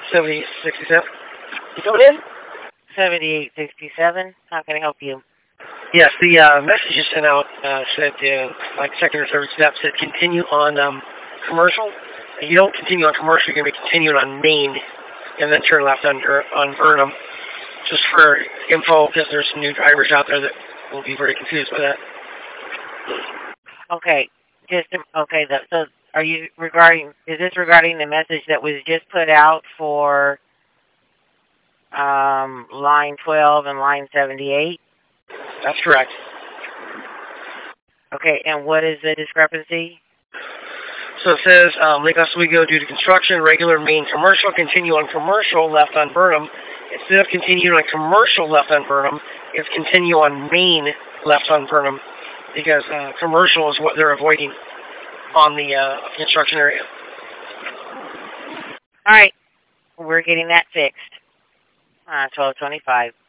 7067. You coming in? 7867. How can I help you? Yes, the message you sent out said, like second or third step, said continue on commercial. If you don't continue on commercial, you're going to be continuing on Main, and then turn left on Burnham. Just for info, because there's some new drivers out there that will be very confused by that. Okay. Okay. So, are you is this regarding the message that was just put out for line 12 and line 78? That's correct. Okay, and what is the discrepancy? So it says, Lake Oswego due to construction, regular Main commercial, continue on commercial, left on Burnham. Instead of continue on commercial, left on Burnham, it's continue on Main, left on Burnham, because commercial is what they're avoiding on the construction area. All right, we're getting that fixed. 1225.